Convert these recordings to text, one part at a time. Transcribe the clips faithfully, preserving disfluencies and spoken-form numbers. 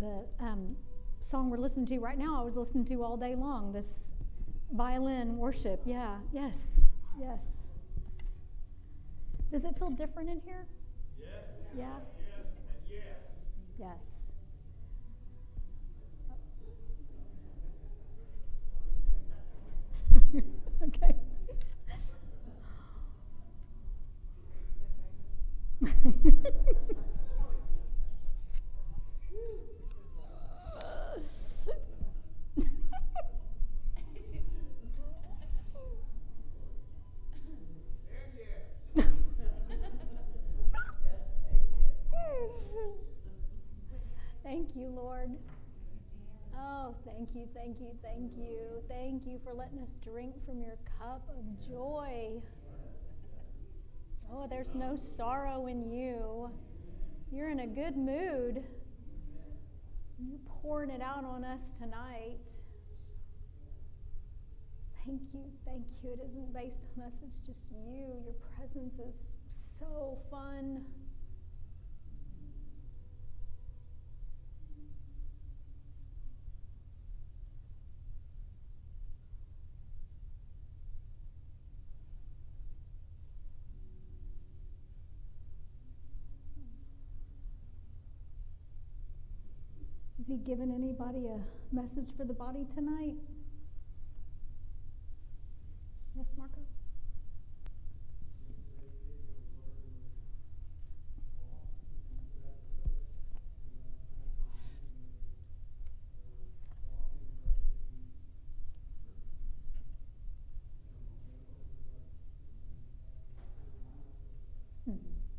the um, song we're listening to right now, I was listening to all day long. This violin worship. Yeah, yes, yes. Does it feel different in here? Yes. Yeah? Yes. And yes. Yes. Okay. Thank you, Lord. Oh, thank you, thank you, thank you. Thank you for letting us drink from your cup of joy. Oh, there's no sorrow in you. You're in a good mood. You're pouring it out on us tonight. Thank you, thank you. It isn't based on us, it's just you. Your presence is so fun. Has he given anybody a message for the body tonight? Yes, Marco? Hmm.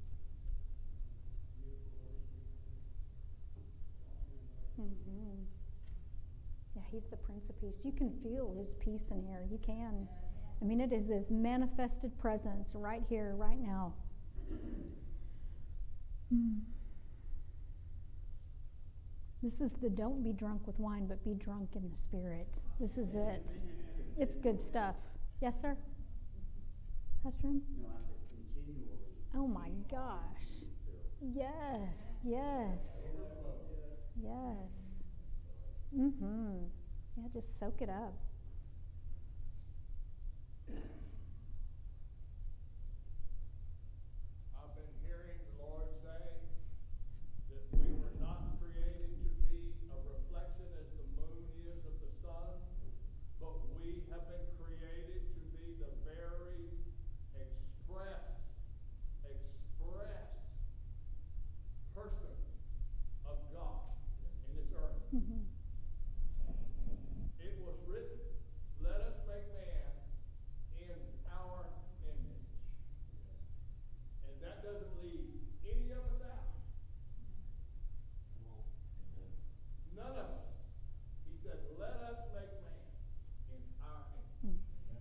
Mm-hmm. Yeah, he's the Prince of Peace. You can feel his peace in here. You can. I mean, it is his manifested presence right here, right now. Hmm. This is the don't be drunk with wine, but be drunk in the Spirit. This is it. It's good stuff. Yes, sir? Pastor Jim? No, I said continually. Oh, my gosh. Yes, yes. Yes. Mm-hmm. Yeah, just soak it up. I've been hearing the Lord say that we were not created to be a reflection as the moon is of the sun, but we have been created to be the very express, express person of God in this earth. Mm-hmm. It was written, let us make man in our image. And that doesn't leave any of us out. None of us. He says, let us make man in our image.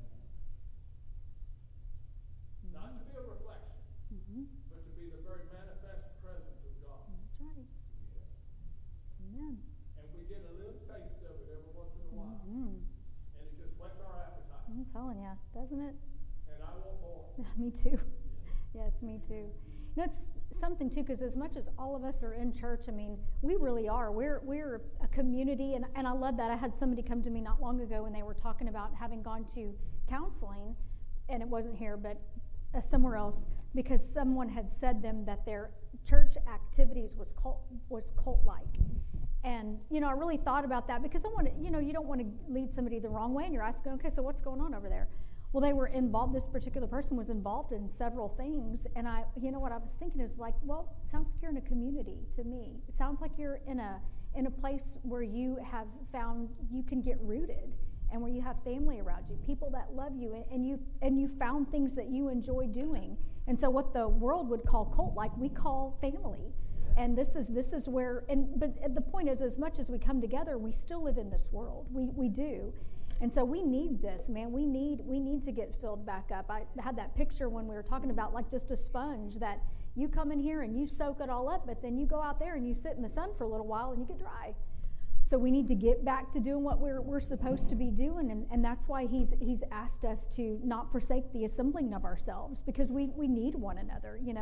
Mm-hmm. Not to be a reflection, Mm-hmm. but to be the very manifest presence of God. That's right. Amen. And we get a little taste of it every once in a while. Mm-hmm. And it just whets our appetite. I'm telling you, doesn't it? And I want more. Me too. Yes, me too. You know, it's something too, because as much as all of us are in church, I mean, we really are. We're we're a community, and, and I love that. I had somebody come to me not long ago, and they were talking about having gone to counseling, and it wasn't here, but uh, somewhere else, because someone had said them that their church activities was cult was cult-like. And, you know, I really thought about that because I want to, you know, you don't want to lead somebody the wrong way, and you're asking, okay, so what's going on over there? Well, they were involved, this particular person was involved in several things, and I, you know, what I was thinking is like, well, it sounds like you're in a community to me. It sounds like you're in a in a place where you have found you can get rooted, and where you have family around you, people that love you, and, and you and you found things that you enjoy doing. And so what the world would call cult-like, we call family. And this is this is where, and but the point is, as much as we come together, we still live in this world. We we do. And so we need this, man. We need we need to get filled back up. I had that picture when we were talking about like just a sponge that you come in here and you soak it all up, but then you go out there and you sit in the sun for a little while and you get dry. So we need to get back to doing what we're we're supposed to be doing, and, and that's why he's he's asked us to not forsake the assembling of ourselves, because we, we need one another, you know.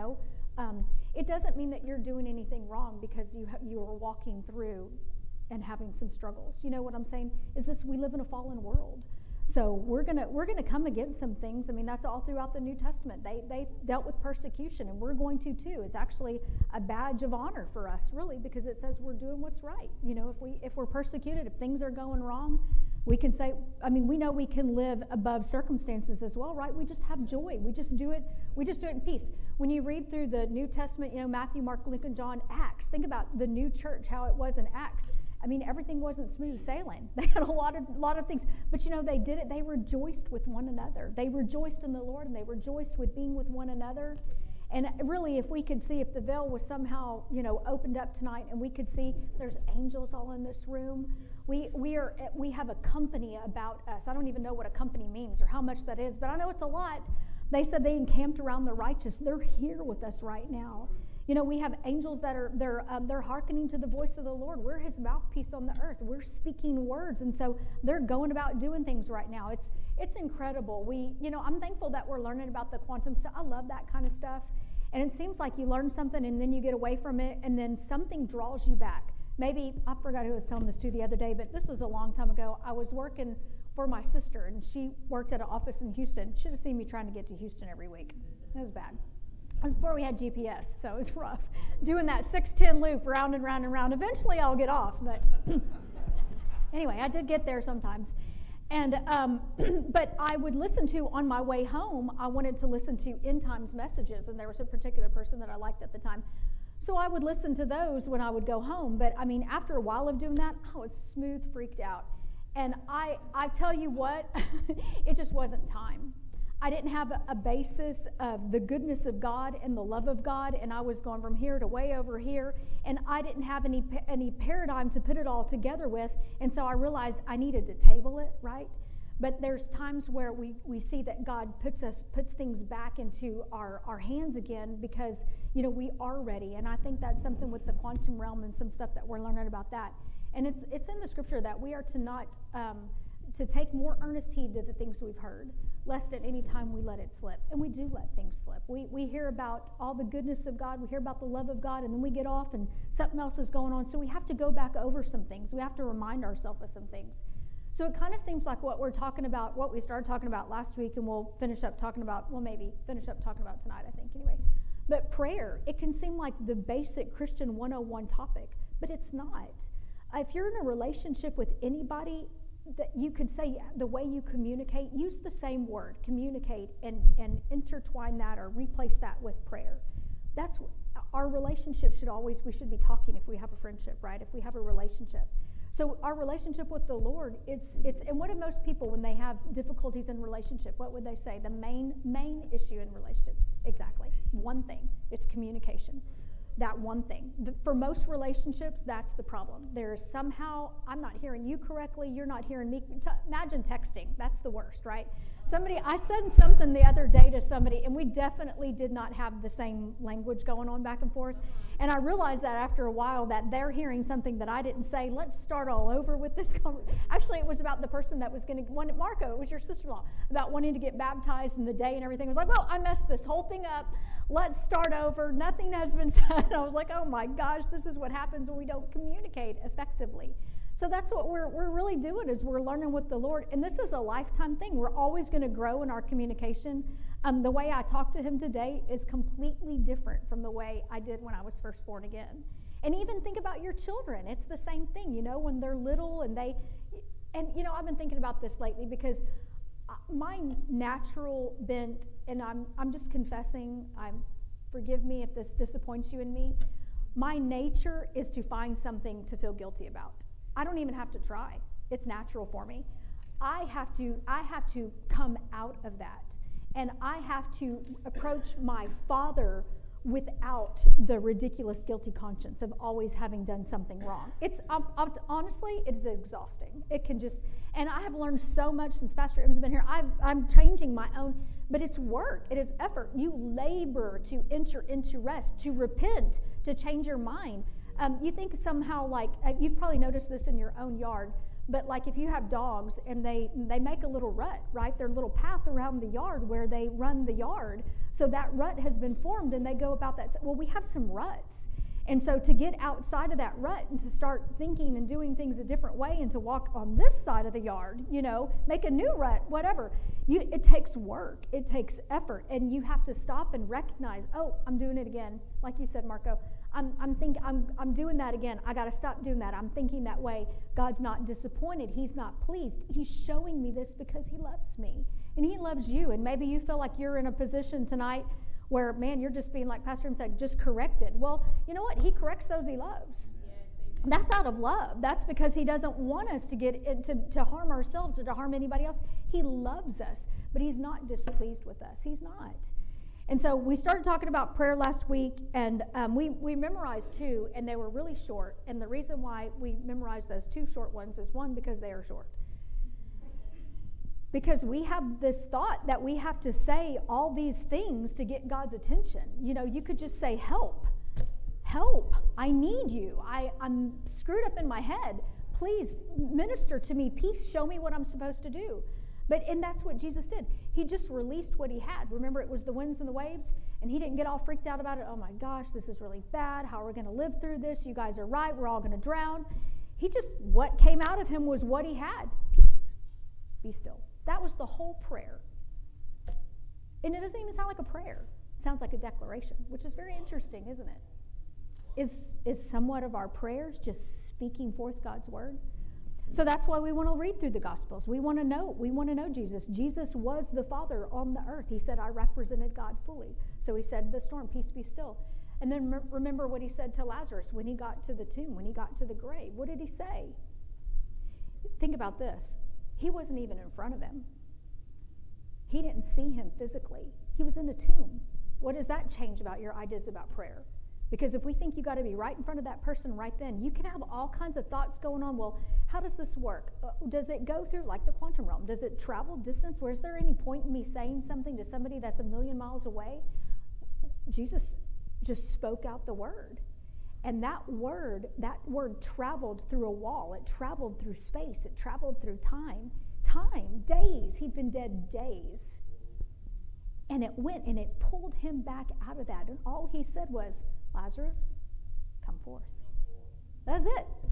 Um, it doesn't mean that you're doing anything wrong because you ha- you are walking through and having some struggles. You know what I'm saying? Is this we live in a fallen world. So we're gonna we're gonna come against some things. I mean, that's all throughout the New Testament. They they dealt with persecution, and we're going to too. It's actually a badge of honor for us, really, because it says we're doing what's right. You know, if we if we're persecuted, if things are going wrong, we can say. I mean, we know we can live above circumstances as well, right? We just have joy. We just do it. We just do it in peace. When you read through the New Testament, you know, Matthew, Mark, Luke, and John, Acts. Think about the new church, how it was in Acts. I mean, everything wasn't smooth sailing. They had a lot of lot of things, but you know, they did it. They rejoiced with one another. They rejoiced in the Lord, and they rejoiced with being with one another. And really, if we could see, if the veil was somehow, you know, opened up tonight, and we could see there's angels all in this room. We we are we have a company about us. I don't even know what a company means or how much that is, but I know it's a lot. They said they encamped around the righteous. They're here with us right now. You know, we have angels that are, they're um, they're hearkening to the voice of the Lord. We're his mouthpiece on the earth. We're speaking words. And so they're going about doing things right now. It's it's incredible. We, you know, I'm thankful that we're learning about the quantum stuff. I love that kind of stuff. And it seems like you learn something and then you get away from it and then something draws you back. Maybe, I forgot who I was telling this to the other day, but this was a long time ago. I was working for my sister, and she worked at an office in Houston. Should have seen me trying to get to Houston every week. It was bad. It was before we had G P S, so it was rough. Doing that six ten loop round and round and round. Eventually I'll get off, but anyway, I did get there sometimes. And um, but I would listen to, on my way home, I wanted to listen to end times messages, and there was a particular person that I liked at the time. So I would listen to those when I would go home. But I mean, after a while of doing that, I was smooth freaked out. And I, I tell you what, it just wasn't time. I didn't have a, a basis of the goodness of God and the love of God, and I was going from here to way over here, and I didn't have any any paradigm to put it all together with, and so I realized I needed to table it, right? But there's times where we, we see that God puts us puts things back into our, our hands again because, you know, we are ready, and I think that's something with the quantum realm and some stuff that we're learning about that. And it's it's in the scripture that we are to not um, to take more earnest heed to the things we've heard, lest at any time we let it slip. And we do let things slip. We we hear about all the goodness of God, we hear about the love of God, and then we get off and something else is going on. So we have to go back over some things. We have to remind ourselves of some things. So it kind of seems like what we're talking about, what we started talking about last week, and we'll finish up talking about, well, maybe finish up talking about tonight, I think, anyway. But prayer, it can seem like the basic Christian one oh one topic, but it's not. If you're in a relationship with anybody, that you could say the way you communicate, use the same word, communicate, and, and intertwine that or replace that with prayer. That's what, our relationship should always, we should be talking if we have a friendship, right? If we have a relationship. So our relationship with the Lord, it's, it's, and what do most people when they have difficulties in relationship, what would they say? The main, main issue in relationship, exactly, one thing, it's communication. That one thing. The, for most relationships, that's the problem. There's somehow, I'm not hearing you correctly, you're not hearing me. T- imagine texting. That's the worst, right? Somebody, I said something the other day to somebody, and we definitely did not have the same language going on back and forth. And I realized that after a while that they're hearing something that I didn't say. Let's start all over with this conversation. Actually, it was about the person that was going to, one, Marco, it was your sister-in-law, about wanting to get baptized in the day and everything. It was like, well, I messed this whole thing up. Let's start over. Nothing has been said. I was like, oh my gosh, this is what happens when we don't communicate effectively. So that's what we're we're really doing is we're learning with the Lord. And this is a lifetime thing. We're always going to grow in our communication. Um, the way I talk to him today is completely different from the way I did when I was first born again. And even think about your children. It's the same thing, you know, when they're little and they, and you know, I've been thinking about this lately because my natural bent, and I'm I'm just confessing, I'm forgive me if this disappoints you in me, my nature is to find something to feel guilty about. I don't even have to try. It's natural for me. I have to I have to come out of that. And I have to approach my father without the ridiculous guilty conscience of always having done something wrong. It's um, um, honestly, it is exhausting. It can just, and I have learned so much since Pastor M's been here. I've, I'm changing my own, but it's work. It is effort. You labor to enter into rest, to repent, to change your mind. Um, you think somehow like, uh, you've probably noticed this in your own yard, but like if you have dogs and they they make a little rut, right? Their little path around the yard where they run the yard So that rut has been formed, and they go about that. Well, we have some ruts. And so to get outside of that rut and to start thinking and doing things a different way and to walk on this side of the yard, you know, make a new rut, whatever, you, it takes work. It takes effort. And you have to stop and recognize, oh, I'm doing it again. Like you said, Marco, I'm I'm think I'm I'm doing that again. I got to stop doing that. I'm thinking that way. God's not disappointed. He's not pleased. He's showing me this because he loves me. And he loves you. And maybe you feel like you're in a position tonight where, man, you're just being, like Pastor M said, just corrected. Well, you know what? He corrects those he loves. Yes, that's out of love. That's because he doesn't want us to get into to harm ourselves or to harm anybody else. He loves us, but he's not displeased with us. He's not. And so we started talking about prayer last week, and um, we, we memorized two, and they were really short. And the reason why we memorized those two short ones is, one, because they are short. Because we have this thought that we have to say all these things to get God's attention. You know, you could just say, help, help, I need you. I, I'm screwed up in my head. Please minister to me. Peace, show me what I'm supposed to do. But, and that's what Jesus did. He just released what he had. Remember, it was the winds and the waves, and he didn't get all freaked out about it. Oh my gosh, this is really bad. How are we going to live through this? You guys are right. We're all going to drown. He just, what came out of him was what he had. Peace. Be still. That was the whole prayer. And it doesn't even sound like a prayer. It sounds like a declaration, which is very interesting, isn't it? Is, is somewhat of our prayers just speaking forth God's word? So that's why we want to read through the Gospels. We want to know. We want to know Jesus. Jesus was the Father on the earth. He said, I represented God fully. So he said, the storm, peace be still. And then m- remember what he said to Lazarus when he got to the tomb, when he got to the grave. What did he say? Think about this. He wasn't even in front of him. He didn't see him physically. He was in a tomb. What does that change about your ideas about prayer? Because if we think you got to be right in front of that person right then, you can have all kinds of thoughts going on. Well, how does this work? Uh, does it go through, like the quantum realm? Does it travel distance? Where is there any point in me saying something to somebody that's a million miles away? Jesus just spoke out the word. And that word, that word traveled through a wall. It traveled through space. It traveled through time. Time, days. He'd been dead days. And it went and it pulled him back out of that. And all he said was, Lazarus, come forth. That's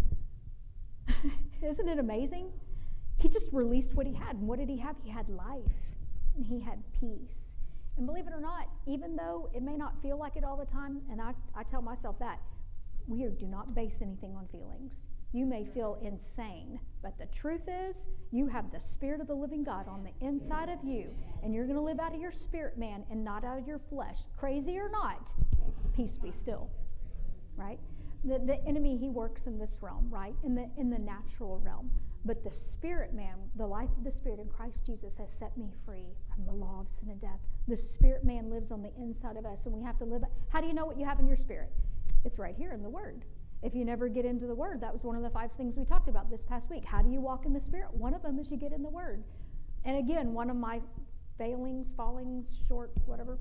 it. Isn't it amazing? He just released what he had. And what did he have? He had life. And he had peace. And believe it or not, even though it may not feel like it all the time, and I, I tell myself that, we do not base anything on feelings. You may feel insane, but the truth is, you have the Spirit of the living God on the inside of you, and you're going to live out of your spirit, man, and not out of your flesh. Crazy or not, peace be still, right? The, the enemy, he works in this realm, right? In the in the natural realm. But the spirit man, the life of the Spirit in Christ Jesus has set me free from the law of sin and death. The spirit man lives on the inside of us, and we have to live. How do you know what you have in your spirit? It's right here in the Word. If you never get into the Word, that was one of the five things we talked about this past week. How do you walk in the Spirit? One of them is you get in the Word. And again, one of my failings, fallings, short, whatever,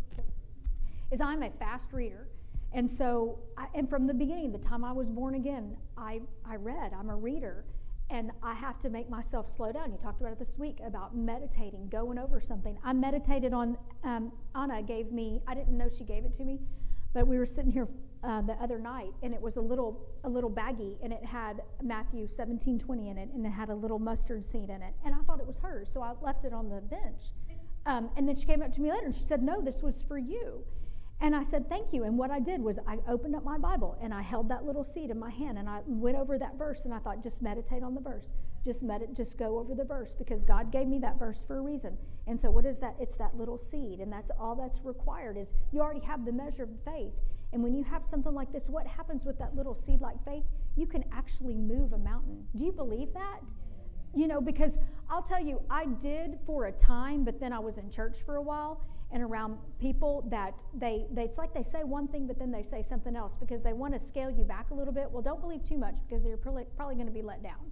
is I'm a fast reader. And so, I, and from the beginning, the time I was born again, I, I read. I'm a reader. And I have to make myself slow down. You talked about it this week, about meditating, going over something. I meditated on, um, Anna gave me, I didn't know she gave it to me, but we were sitting here uh, the other night, and it was a little a little baggie, and it had Matthew seventeen twenty in it, and it had a little mustard seed in it. And I thought it was hers, so I left it on the bench. Um, and then she came up to me later, and she said, no, this was for you. And I said, thank you. And what I did was I opened up my Bible, and I held that little seed in my hand, and I went over that verse, and I thought, just meditate on the verse. Just med- just go over the verse, because God gave me that verse for a reason. And so what is that? It's that little seed, and that's all that's required is you already have the measure of faith. And when you have something like this, what happens with that little seed-like faith? You can actually move a mountain. Do you believe that? You know, because I'll tell you, I did for a time, but then I was in church for a while and around people that they, they it's like they say one thing, but then they say something else because they want to scale you back a little bit. Well, don't believe too much because you're probably, probably going to be let down.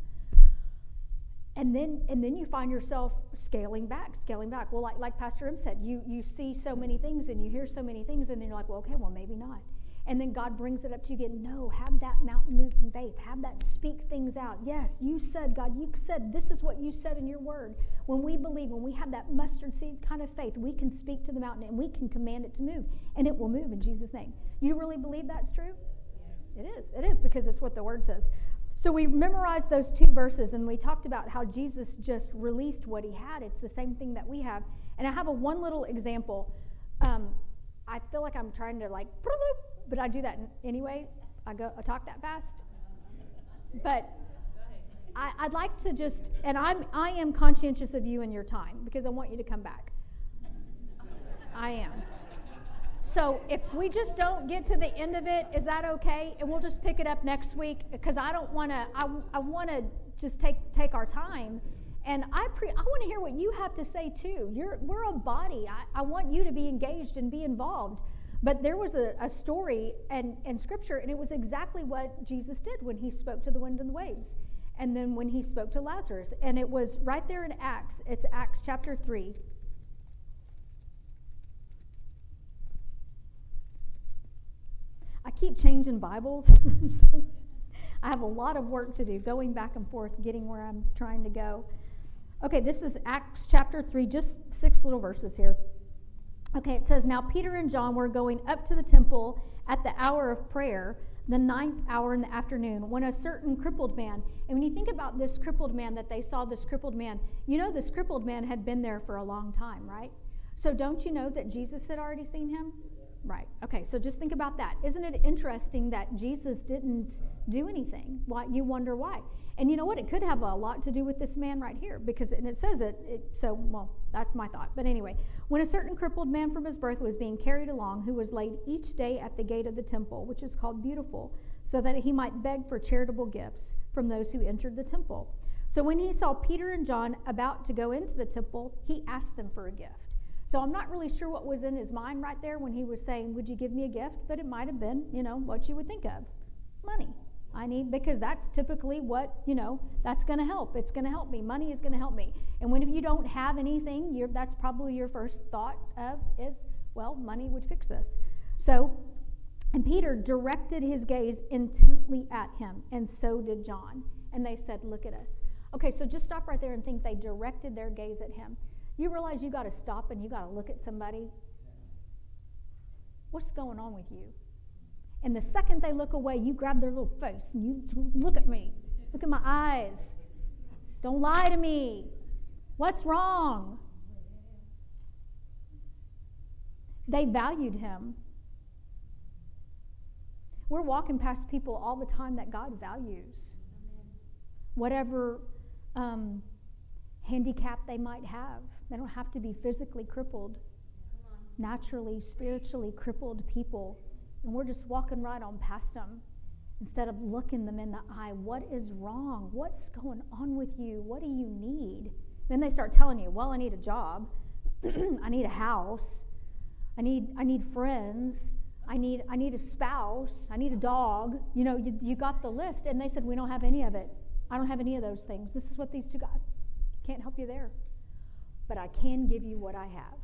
And then and then you find yourself scaling back, scaling back. Well, like, like Pastor M said, you, you see so many things and you hear so many things, and then you're like, well, okay, well, maybe not. And then God brings it up to you again. No, have that mountain move in faith. Have that speak things out. Yes, you said, God, you said, this is what you said in your word. When we believe, when we have that mustard seed kind of faith, we can speak to the mountain and we can command it to move. And it will move in Jesus' name. You really believe that's true? It is. It is, because it's what the word says. So we memorized those two verses, and we talked about how Jesus just released what he had. It's the same thing that we have. And I have a one little example. Um, I feel like I'm trying to like, but I do that anyway. I go, I talk that fast. But I, I'd like to just, and I'm, I am conscientious of you and your time, because I want you to come back. I am. So if we just don't get to the end of it, is that okay? And we'll just pick it up next week, because I don't want to, I, I want to just take take our time. And I pre, I want to hear what you have to say too. You're, we're a body. I, I want you to be engaged and be involved. But there was a, a story in, in Scripture, and it was exactly what Jesus did when he spoke to the wind and the waves. And then when he spoke to Lazarus. And it was right there in Acts. It's Acts chapter three. I keep changing Bibles, so I have a lot of work to do, going back and forth, getting where I'm trying to go. Okay, this is Acts chapter three, just six little verses here. Okay, it says, now Peter and John were going up to the temple at the hour of prayer, the ninth hour in the afternoon, when a certain crippled man, and when you think about this crippled man that they saw, this crippled man, you know this crippled man had been there for a long time, right? So don't you know that Jesus had already seen him? Right. Okay, so just think about that. Isn't it interesting that Jesus didn't do anything? Why? You wonder why. And you know what? It could have a lot to do with this man right here, because and it says it, it. So, well, that's my thought. But anyway, when a certain crippled man from his birth was being carried along, who was laid each day at the gate of the temple, which is called Beautiful, so that he might beg for charitable gifts from those who entered the temple. So when he saw Peter and John about to go into the temple, he asked them for a gift. So I'm not really sure what was in his mind right there when he was saying, would you give me a gift? But it might have been, you know, what you would think of. Money. I need, because that's typically what, you know, that's going to help. It's going to help me. Money is going to help me. And when if you don't have anything, you're, that's probably your first thought of is, well, money would fix this. So, and Peter directed his gaze intently at him, and so did John. And they said, look at us. Okay, so just stop right there and think they directed their gaze at him. You realize you got to stop and you got to look at somebody. What's going on with you? And the second they look away, you grab their little face and you look at me. Look at my eyes. Don't lie to me. What's wrong? They valued him. We're walking past people all the time that God values. Whatever um, handicap they might have. They don't have to be physically crippled. Naturally, spiritually crippled people. And we're just walking right on past them instead of looking them in the eye. What is wrong? What's going on with you? What do you need? Then they start telling you, well, I need a job. I need a house. I need I need friends. I need I need a spouse. I need a dog. You know, you, you got the list. And they said, we don't have any of it. I don't have any of those things. This is what these two got. Can't help you there. But I can give you what I have.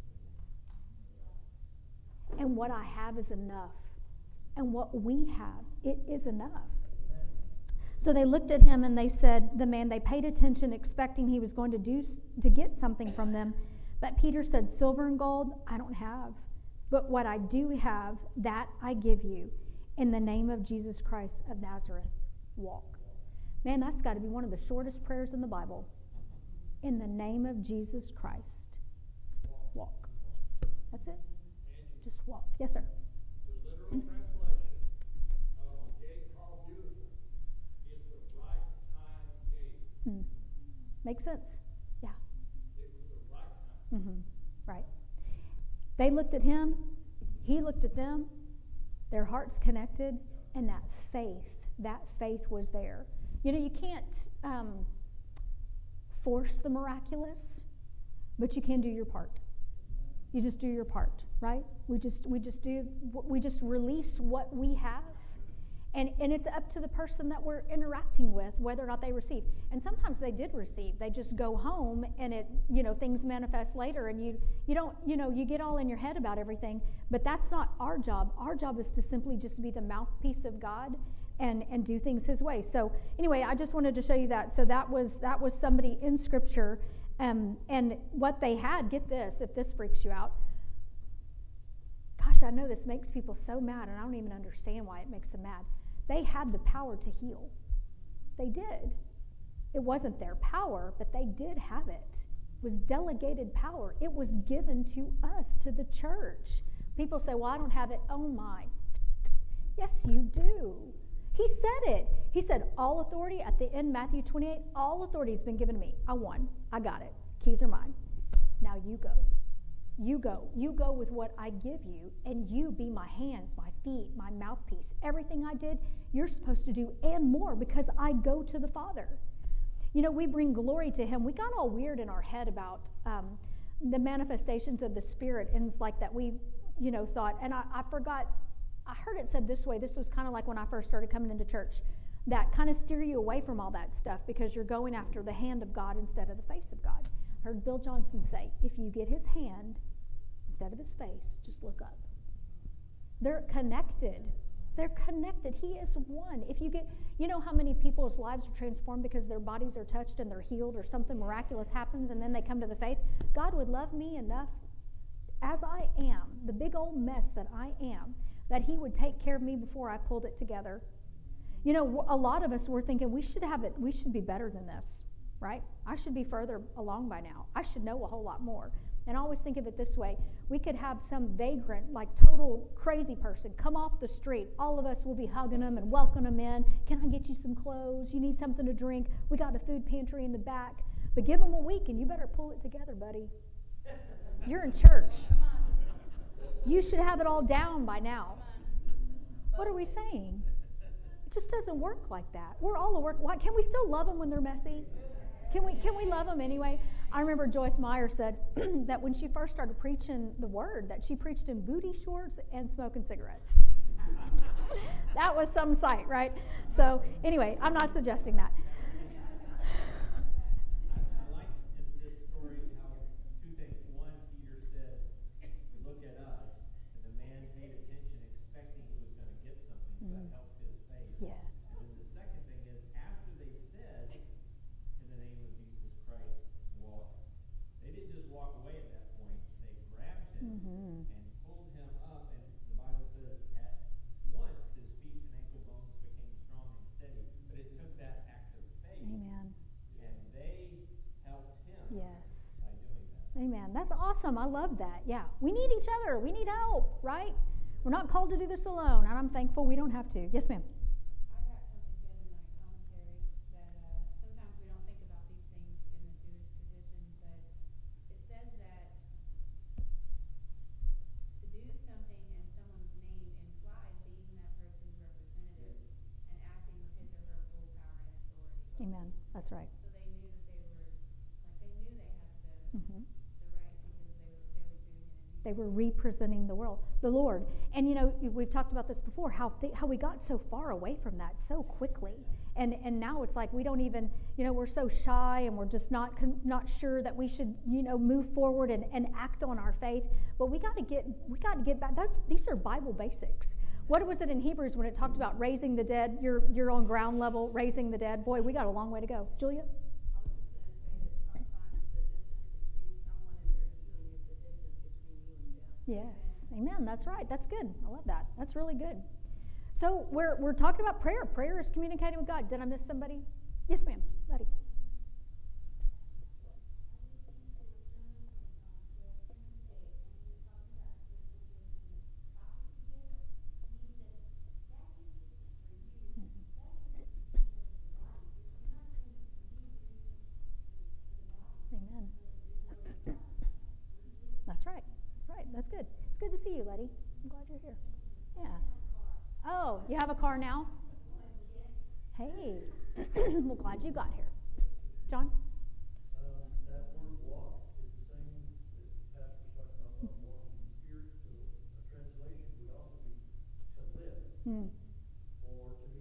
And what I have is enough. And what we have, it is enough. So they looked at him and they said, the man, they paid attention expecting he was going to do to get something from them. But Peter said, silver and gold, I don't have. But what I do have, that I give you. In the name of Jesus Christ of Nazareth, walk. Man, that's got to be one of the shortest prayers in the Bible. In the name of Jesus Christ, walk. That's it. Just walk. Yes, sir. The literal translation of a gate called Beautiful is the right time gate. Hmm. Makes sense. Yeah. It was the right time. Mm-hmm. Right. They looked at him. He looked at them. Their hearts connected, and that faith, that faith was there. You know, you can't um, force the miraculous, but you can do your part. You just do your part, right? We just we just do we just release what we have, And, and it's up to the person that we're interacting with whether or not they receive. And sometimes they did receive. They just go home and it, you know, things manifest later and you you don't, you know, you get all in your head about everything. But that's not our job. Our job is to simply just be the mouthpiece of God and, and do things his way. So anyway, I just wanted to show you that. So that was that was somebody in Scripture. Um, and what they had, get this, if this freaks you out. Gosh, I know this makes people so mad, and I don't even understand why it makes them mad. They had the power to heal. They did. It wasn't their power, but they did have it. It was delegated power. It was given to us, to the church. People say, well, I don't have it. Oh, my. Yes, you do. He said it. He said, all authority, at the end, Matthew twenty-eight, all authority has been given to me. I won. I got it. Keys are mine. Now you go. You go. You go with what I give you, and you be my hands, my feet, my mouthpiece. Everything I did, you're supposed to do and more because I go to the Father. You know, we bring glory to him. We got all weird in our head about um, the manifestations of the Spirit, and it's like that we, you know, thought, and I, I forgot, I heard it said this way. This was kind of like when I first started coming into church, that kind of steer you away from all that stuff because you're going after the hand of God instead of the face of God. I heard Bill Johnson say, if you get his hand instead of his face, just look up. They're connected. They're connected. He is one. If you get, you know how many people's lives are transformed because their bodies are touched and they're healed or something miraculous happens and then they come to the faith? God would love me enough as I am, the big old mess that I am, that he would take care of me before I pulled it together. You know, a lot of us were thinking we should have it, we should be better than this, right? I should be further along by now. I should know a whole lot more. And I always think of it this way. We could have some vagrant, like total crazy person come off the street. All of us will be hugging them and welcoming them in. Can I get you some clothes? You need something to drink? We got a food pantry in the back. But give them a week and you better pull it together, buddy. You're in church. You should have it all down by now. What are we saying? It just doesn't work like that. We're all a work. Why can we still love them when they're messy? Can we can we love them anyway? I remember Joyce Meyer said that when she first started preaching the word, that she preached in booty shorts and smoking cigarettes. That was some sight, right? So anyway, I'm not suggesting that. I like in this story how two things. One, Peter said, look at us. And the man paid attention expecting he was going to get something mm. that helped his faith. Yes. And the second thing is after they said, in the name of Jesus Christ, walk. They didn't just walk away at that point. They grabbed him mm-hmm. and pulled him up. And the Bible says at once his feet and ankle bones became strong and steady. But it took that act of faith. Amen. And they helped him yes. by doing that. Amen. That's awesome. I love that. Yeah. We need each other. We need help, right? We're not called to do this alone. And I'm thankful we don't have to. Yes, ma'am. I got something said in my commentary that uh, sometimes we don't think about these things in the Jewish tradition, but it says that to do something in someone's name implies being that person's representative and acting with his or her full power and authority. Amen. That's right. So they knew that they were, like they knew they had the, Mm-hmm. the right because they were, they were doing it. They were representing the world, the Lord. And, you know, we've talked about this before, how th- how we got so far away from that so quickly. And and now it's like we don't even, you know, we're so shy and we're just not con- not sure that we should, you know, move forward and, and act on our faith. But we got to get we got to get back. That, these are Bible basics. What was it in Hebrews when it talked about raising the dead? You're you're on ground level, raising the dead. Boy, we got a long way to go. Julia? I was just going to say that sometimes the distance between someone and their healing is the distance between you and them. Yes. Amen. That's right. That's good. I love that. That's really good. So we're we're talking about prayer. Prayer is communicating with God. Did I miss somebody? Yes, ma'am. Letty. Amen. That's right. Right. That's good. It's good to see you, Letty. I'm glad you're here. Yeah. Oh, you have a car now? Hey. Well, glad you got here. John? Um, that word walk is the same that Pastor was talking about, about walking in the Spirit. So a translation would also be to live Hmm. or to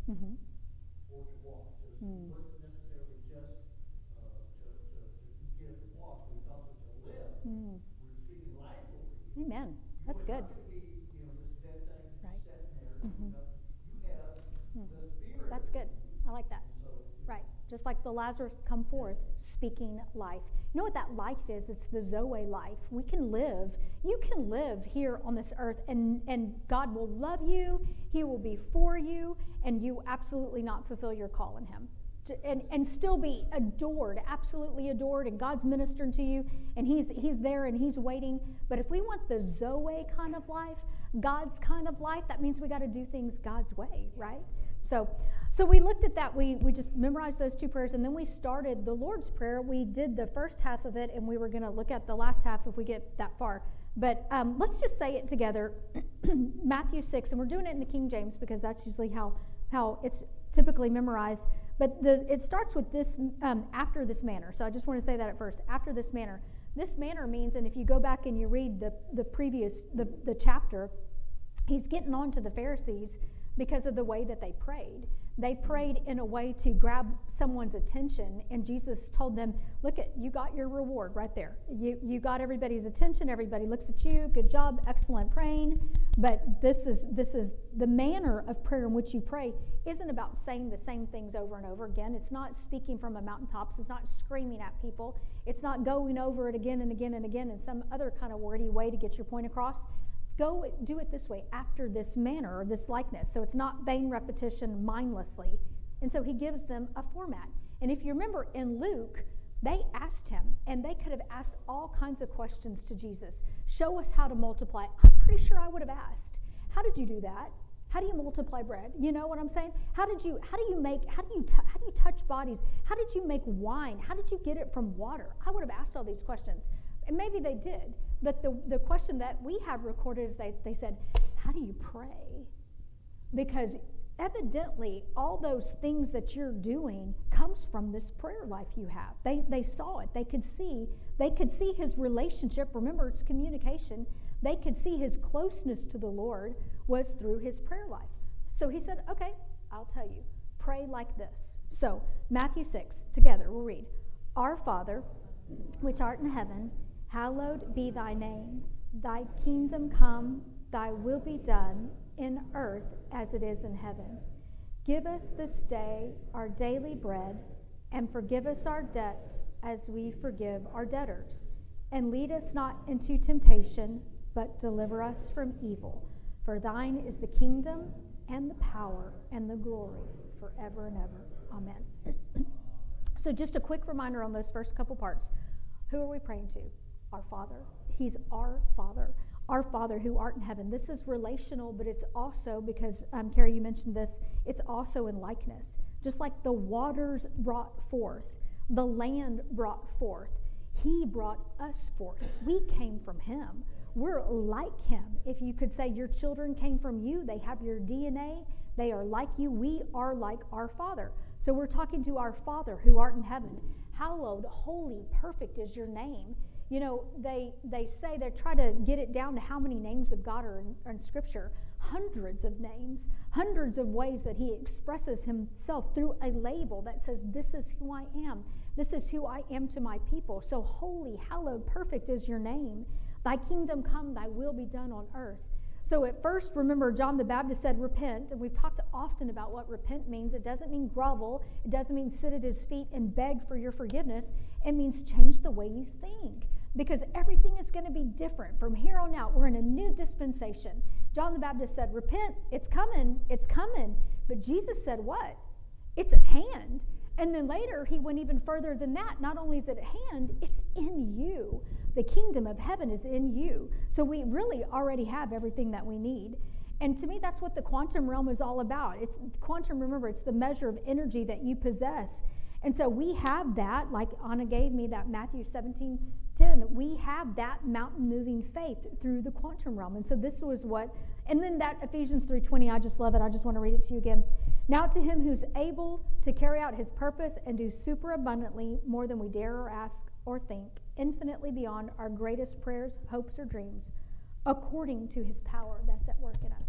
Mm-hmm. or to walk. So Mm. it wasn't necessarily just uh, to, to, to get up and walk, but it's also to live. Mm. We're speaking life over you. Amen. You That's are good. not to be, you know, this dead thing that's Right. sitting there. Mhm. You know, you have Mm. the Spirit. That's good. I like that. So, Right. Just like the Lazarus come forth speaking life. You know what that life is? It's the Zoe life. We can live. You can live here on this earth, and, and God will love you. He will be for you, and you absolutely not fulfill your call in Him. To- And, and still be adored, absolutely adored, and God's ministering to you, and he's, he's there and He's waiting. But if we want the Zoe kind of life, God's kind of life, that means we got to do things God's way, right? So, so we looked at that. We we just memorized those two prayers, and then we started the Lord's Prayer. We did the first half of it, and we were going to look at the last half if we get that far. But um, let's just say it together. Matthew six, and we're doing it in the King James because that's usually how how it's typically memorized. But the, it starts with this, um, after this manner. So I just want to say that at first. After this manner. This manner means, and if you go back and you read the the previous the the chapter, He's getting on to the Pharisees because of the way that they prayed. They prayed in a way to grab someone's attention, and Jesus told them, look, at you got your reward right there. You you got everybody's attention. Everybody looks at you. Good job, excellent praying. But this is this is the manner of prayer in which you pray isn't about saying the same things over and over again. It's not speaking from a mountaintops. It's not screaming at people. It's not going over it again and again and again in some other kind of wordy way to get your point across. Go do it this way, after this manner or this likeness. So it's not vain repetition mindlessly. And so He gives them a format. And if you remember in Luke, they asked Him, and they could have asked all kinds of questions to Jesus. Show us how to multiply. I'm pretty sure I would have asked, how did you do that? How do you multiply bread? You know what I'm saying? How did you, how do you make, how do you, t- how do you touch bodies? How did you make wine? How did you get it from water? I would have asked all these questions. And maybe they did. But the, the question that we have recorded is they, they said, how do you pray? Because evidently all those things that you're doing comes from this prayer life you have. They they saw it. They could see, they could see His relationship. Remember, it's communication. They could see His closeness to the Lord was through His prayer life. So He said, okay, I'll tell you, pray like this. So Matthew six, together we'll read. Our Father, which art in heaven, hallowed be thy name. Thy kingdom come, thy will be done, in earth as it is in heaven. Give us this day our daily bread, and forgive us our debts as we forgive our debtors. And lead us not into temptation, but deliver us from evil. For thine is the kingdom, and the power, and the glory, forever and ever. Amen. So just a quick reminder on those first couple parts. Who are we praying to? Our Father. He's our Father. Our Father who art in heaven. This is relational, but it's also, because, um, Carrie, you mentioned this, it's also in likeness. Just like the waters brought forth, the land brought forth, He brought us forth. We came from Him. We're like Him. If you could say your children came from you, they have your D N A, they are like you, we are like our Father. So we're talking to our Father who art in heaven. Hallowed, holy, perfect is your name. You know, they they say, they try to get it down to how many names of God are in, are in Scripture. Hundreds of names, hundreds of ways that He expresses Himself through a label that says, this is who I am. This is who I am to my people. So holy, hallowed, perfect is your name. Thy kingdom come, thy will be done on earth. So at first, remember, John the Baptist said, repent. And we've talked often about what repent means. It doesn't mean grovel. It doesn't mean sit at His feet and beg for your forgiveness. It means change the way you think. Because everything is going to be different. From here on out, we're in a new dispensation. John the Baptist said, repent, it's coming, it's coming. But Jesus said what? It's at hand. And then later, He went even further than that. Not only is it at hand, it's in you. The kingdom of heaven is in you. So we really already have everything that we need. And to me, that's what the quantum realm is all about. It's quantum, remember, it's the measure of energy that you possess. And so we have that, like Anna gave me that Matthew seventeen ten, we have that mountain-moving faith through the quantum realm. And so this was what, and then that Ephesians three twenty, I just love it. I just want to read it to you again. Now to Him who's able to carry out His purpose and do super abundantly more than we dare or ask or think, infinitely beyond our greatest prayers, hopes, or dreams, according to His power that's at work in us.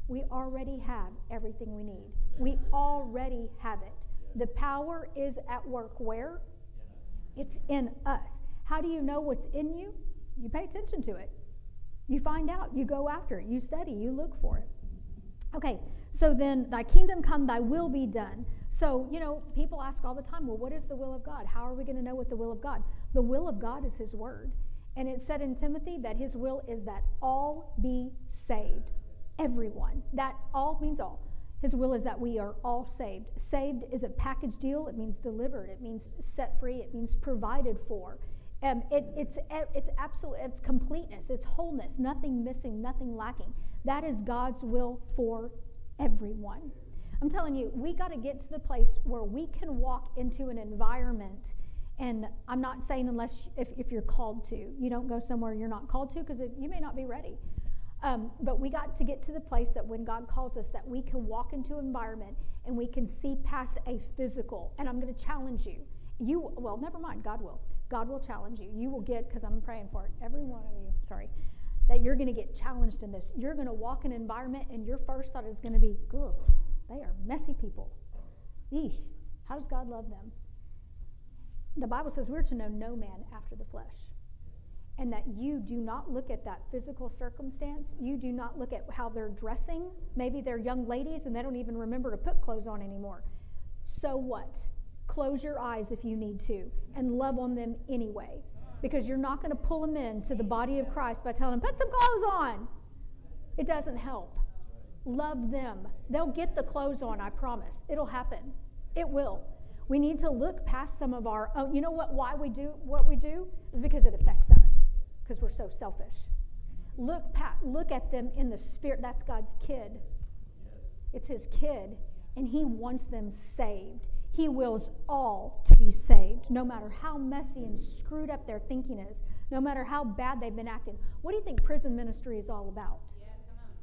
We already have everything we need. We already have it. The power is at work where? It's in us. How do you know what's in you? You pay attention to it. You find out. You go after it. You study. You look for it. Okay, so then thy kingdom come, thy will be done. So, you know, people ask all the time, well, what is the will of God? How are we going to know what the will of God? The will of God is his word. And it said in Timothy that his will is that all be saved. Everyone. That all means all. His will is that we are all saved. Saved is a package deal. It means delivered. It means set free. It means provided for. Um, it, it's it's absolute. It's completeness. It's wholeness. Nothing missing. Nothing lacking. That is God's will for everyone. I'm telling you, we got to get to the place where we can walk into an environment. And I'm not saying unless if, if you're called to. You don't go somewhere you're not called to because you may not be ready. Um, but we got to get to the place that when God calls us that we can walk into an environment and we can see past a physical. And I'm going to challenge you. You, well, never mind, God will. God will challenge you. You will get, because I'm praying for it, every one of you, sorry, that you're going to get challenged in this. You're going to walk in an environment and your first thought is going to be, ugh, they are messy people. Eesh, how does God love them? The Bible says we're to know no man after the flesh. And that you do not look at that physical circumstance. You do not look at how they're dressing. Maybe they're young ladies and they don't even remember to put clothes on anymore. So what? Close your eyes if you need to and love on them anyway. Because you're not going to pull them into the body of Christ by telling them, put some clothes on. It doesn't help. Love them. They'll get the clothes on, I promise. It'll happen. It will. We need to look past some of our own. You know what? Why we do what we do is because it affects us. Because we're so selfish. Look, Pat, look at them in the spirit. That's God's kid. Yes. It's his kid, and he wants them saved. He wills all to be saved, no matter how messy and screwed up their thinking is, no matter how bad they've been acting. What do you think prison ministry is all about? Yeah, come on.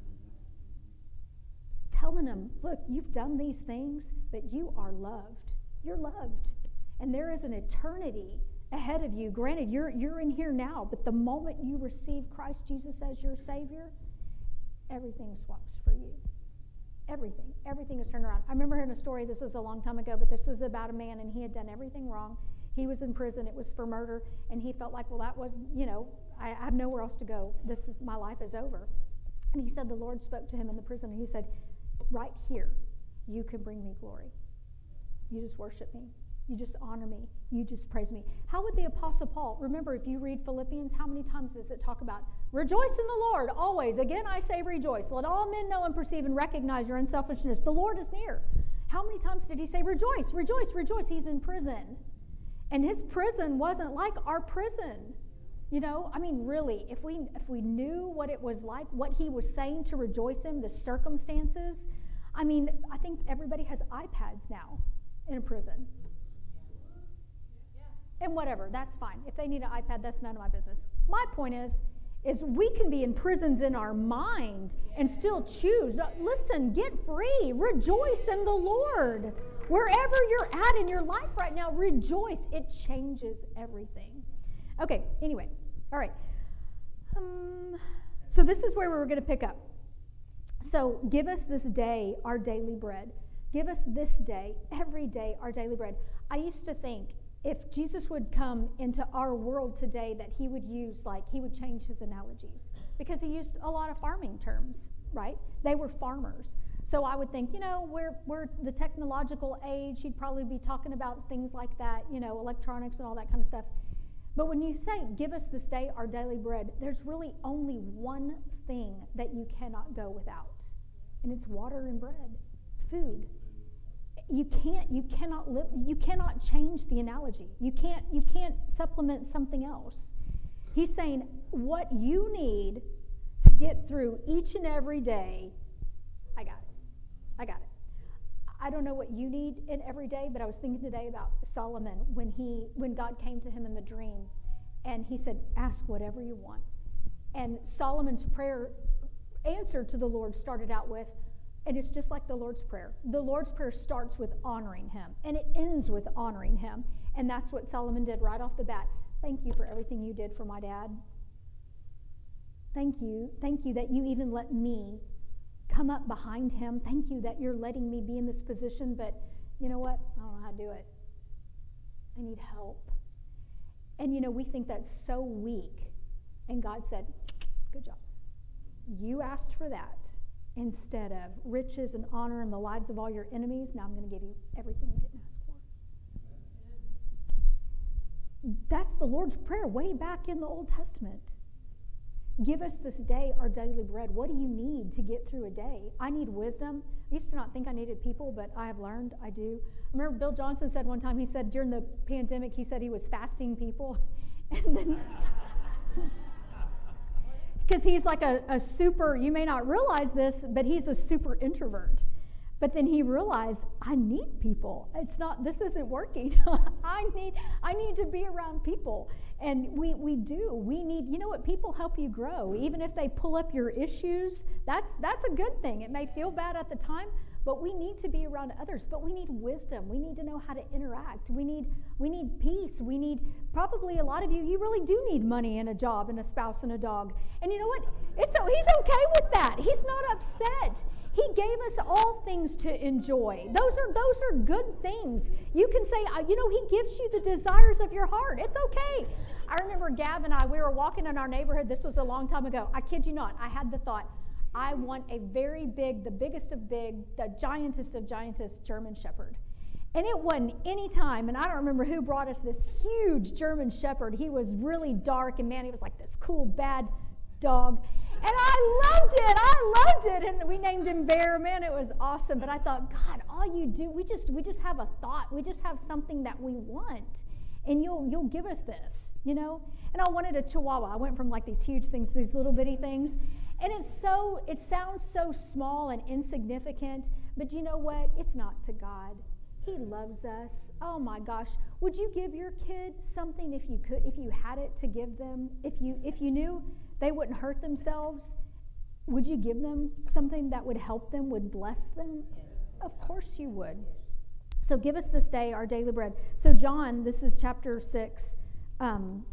It's telling them, look, you've done these things, but you are loved. You're loved. And there is an eternity ahead of you. Granted, you're you're in here now, but the moment you receive Christ Jesus as your Savior, everything swaps for you. Everything. Everything is turned around. I remember hearing a story, this was a long time ago, but this was about a man and he had done everything wrong. He was in prison. It was for murder. And he felt like, well, that was, you know, I, I have nowhere else to go. This is, my life is over. And he said the Lord spoke to him in the prison and he said, right here, you can bring me glory. You just worship me. You just honor me. You just praise me. How would the Apostle Paul, remember if you read Philippians, how many times does it talk about rejoice in the Lord always? Again, I say rejoice. Let all men know and perceive and recognize your unselfishness. The Lord is near. How many times did he say rejoice, rejoice, rejoice? He's in prison. And his prison wasn't like our prison. You know, I mean, really, if we if we knew what it was like, what he was saying to rejoice in, the circumstances, I mean, I think everybody has iPads now in a prison. And whatever, that's fine. If they need an iPad, that's none of my business. My point is, is we can be in prisons in our mind and still choose. Listen, get free. Rejoice in the Lord. Wherever you're at in your life right now, rejoice. It changes everything. Okay, anyway. All right. Um, so this is where we were going to pick up. So give us this day our daily bread. Give us this day, every day, our daily bread. I used to think, if Jesus would come into our world today, that he would use, like, he would change his analogies. Because he used a lot of farming terms, right? They were farmers. So I would think, you know, we're, we're the technological age. He'd probably be talking about things like that, you know, electronics and all that kind of stuff. But when you say, give us this day our daily bread, there's really only one thing that you cannot go without. And it's water and bread, food. You can't, you cannot live, you cannot change the analogy. You can't, you can't supplement something else. He's saying what you need to get through each and every day, I got it. I got it. I don't know what you need in every day, but I was thinking today about Solomon when he, when God came to him in the dream and he said, ask whatever you want. And Solomon's prayer answer to the Lord started out with, and it's just like the Lord's Prayer. The Lord's Prayer starts with honoring him, and it ends with honoring him. And that's what Solomon did right off the bat. Thank you for everything you did for my dad. Thank you. Thank you that you even let me come up behind him. Thank you that you're letting me be in this position, but you know what? I don't know how to do it. I need help. And you know, we think that's so weak. And God said, good job. You asked for that instead of riches and honor in the lives of all your enemies. Now I'm going to give you everything you didn't ask for. That's the Lord's Prayer way back in the Old Testament. Give us this day our daily bread. What do you need to get through a day? I need wisdom. I used to not think I needed people, but I have learned I do. I remember Bill Johnson said one time, he said during the pandemic, he said he was fasting people. And then, because he's like a, a super, you may not realize this, but he's a super introvert. But then he realized, I need people. It's not, this isn't working. I need I need to be around people. And we, we do. We need, you know what, people help you grow. Even if they pull up your issues, that's that's a good thing. It may feel bad at the time, but we need to be around others. But we need wisdom. We need to know how to interact. We need we need peace. We need, probably a lot of you, you really do need money and a job and a spouse and a dog. And you know what? It's he's okay with that. He's not upset. He gave us all things to enjoy. Those are those are good things. You can say, you know, he gives you the desires of your heart. It's okay. I remember Gab and I, we were walking in our neighborhood. This was a long time ago. I kid you not. I had the thought, I want a very big, the biggest of big, the giantest of giantess German Shepherd. And it wasn't any time, and I don't remember who brought us this huge German Shepherd. He was really dark, and man, he was like this cool, bad dog. And I loved it. I loved it. And we named him Bear. Man, it was awesome. But I thought, God, all you do, we just we just have a thought. We just have something that we want. And you'll you'll give us this, you know? And I wanted a Chihuahua. I went from like these huge things to these little bitty things. And it's so, it sounds so small and insignificant. But you know what? It's not to God. He loves us. Oh my gosh. Would you give your kid something if you could, if you had it to give them? If you if you knew they wouldn't hurt themselves, would you give them something that would help them, would bless them? Of course you would. So give us this day our daily bread. So John, this is chapter six. Um,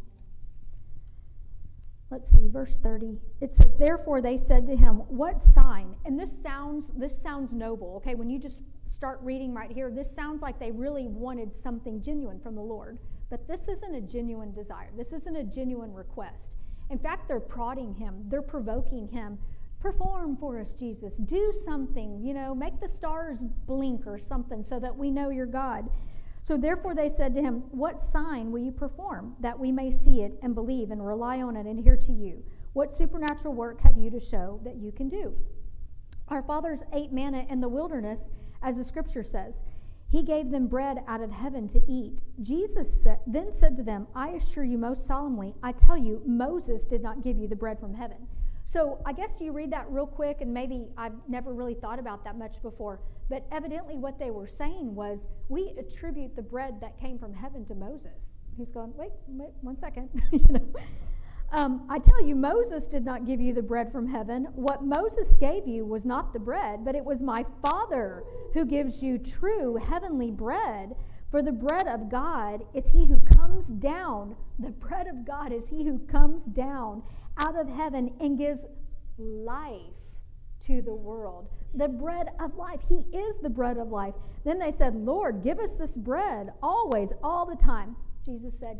let's see, verse thirty. It says, therefore they said to him, what sign? And this sounds this sounds noble. Okay, when you just start reading right here, this sounds like they really wanted something genuine from the Lord. But this isn't a genuine desire. This isn't a genuine request. In fact, they're prodding him. They're provoking him. Perform for us, Jesus. Do something, you know, make the stars blink or something so that we know you're God. So therefore they said to him, what sign will you perform that we may see it and believe and rely on it and adhere to you? What supernatural work have you to show that you can do? Our fathers ate manna in the wilderness, as the scripture says. He gave them bread out of heaven to eat. Jesus said, then said to them, I assure you most solemnly, I tell you, Moses did not give you the bread from heaven. So I guess you read that real quick, and maybe I've never really thought about that much before, but evidently what they were saying was, we attribute the bread that came from heaven to Moses. He's going, wait, wait one second. you know? Um, I tell you, Moses did not give you the bread from heaven. What Moses gave you was not the bread, but it was my Father who gives you true heavenly bread. For the bread of God is he who comes down. The bread of God is he who comes down out of heaven and gives life to the world. The bread of life. He is the bread of life. Then they said, Lord, give us this bread always, all the time. Jesus said,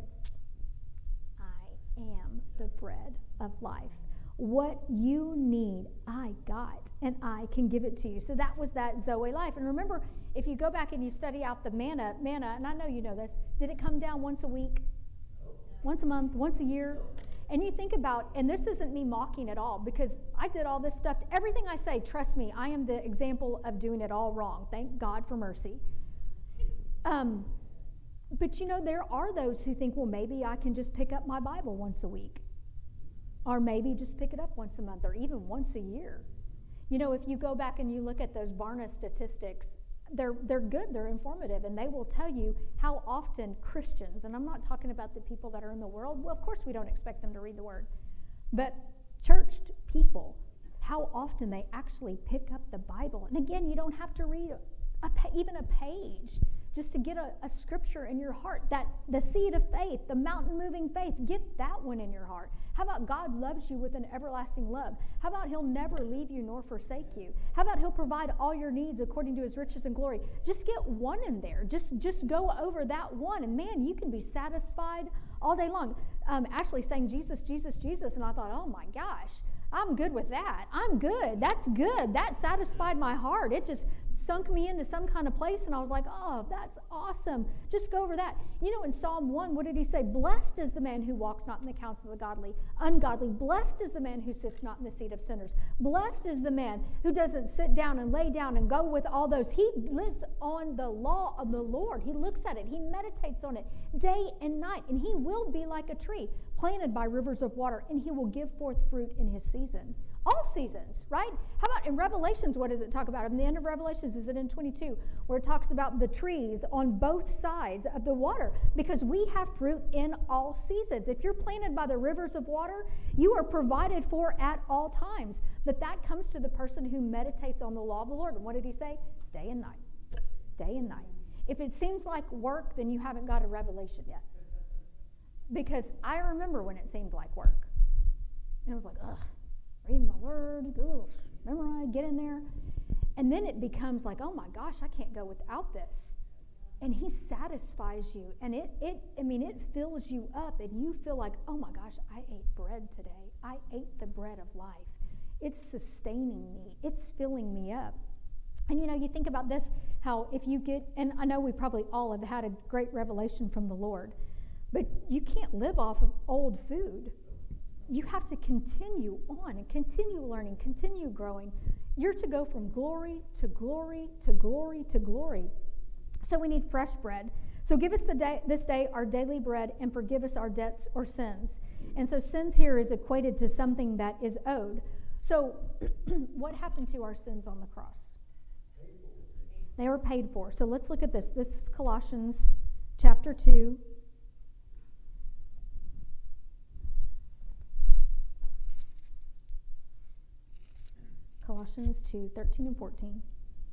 I am the bread of life. What you need, I got, and I can give it to you. So that was that Zoe life. And remember, if you go back and you study out the manna, manna, and I know you know this, did it come down once a week? Once a month? Once a year? And you think about, and this isn't me mocking at all, because I did all this stuff. Everything I say, trust me, I am the example of doing it all wrong. Thank God for mercy. Um, but you know, there are those who think, well, maybe I can just pick up my Bible once a week. Or maybe just pick it up once a month, or even once a year. You know, if you go back and you look at those Barna statistics, they're they're good, they're informative, and they will tell you how often Christians, and I'm not talking about the people that are in the world, well, of course we don't expect them to read the Word, but churched people, how often they actually pick up the Bible. And again, you don't have to read a, a even a page. just to get a, a scripture in your heart, that the seed of faith, the mountain-moving faith, get that one in your heart. How about God loves you with an everlasting love? How about he'll never leave you nor forsake you? How about he'll provide all your needs according to his riches and glory? Just get one in there. Just, just go over that one, and man, you can be satisfied all day long. Um, Ashley sang Jesus, Jesus, Jesus, and I thought, oh my gosh, I'm good with that. I'm good. That's good. That satisfied my heart. It just sunk me into some kind of place, and I was like, oh, that's awesome. Just go over that. You know, in Psalm one, what did he say? Blessed is the man who walks not in the counsel of the godly, ungodly. Blessed is the man who sits not in the seat of sinners. Blessed is the man who doesn't sit down and lay down and go with all those. He lives on the law of the Lord. He looks at it. He meditates on it day and night, and he will be like a tree planted by rivers of water, and he will give forth fruit in his season. All seasons, right? How about in Revelations, what does it talk about? In the end of Revelations, is it in twenty-two, where it talks about the trees on both sides of the water? Because we have fruit in all seasons. If you're planted by the rivers of water, you are provided for at all times. But that comes to the person who meditates on the law of the Lord. And what did he say? Day and night. Day and night. If it seems like work, then you haven't got a revelation yet. Because I remember when it seemed like work. And I was like, ugh. Reading my word, ugh, memorize, get in there. And then it becomes like, oh my gosh, I can't go without this. And he satisfies you. And it, it, I mean, it fills you up, and you feel like, oh my gosh, I ate bread today. I ate the bread of life. It's sustaining me. It's filling me up. And you know, you think about this, how if you get, and I know we probably all have had a great revelation from the Lord, but you can't live off of old food. You have to continue on and continue learning, continue growing. You're to go from glory to glory to glory to glory. So we need fresh bread. So give us the day, this day our daily bread, and forgive us our debts or sins. And so sins here is equated to something that is owed. So what happened to our sins on the cross? They were paid for. So let's look at this. This is Colossians chapter two. Colossians two, thirteen and fourteen.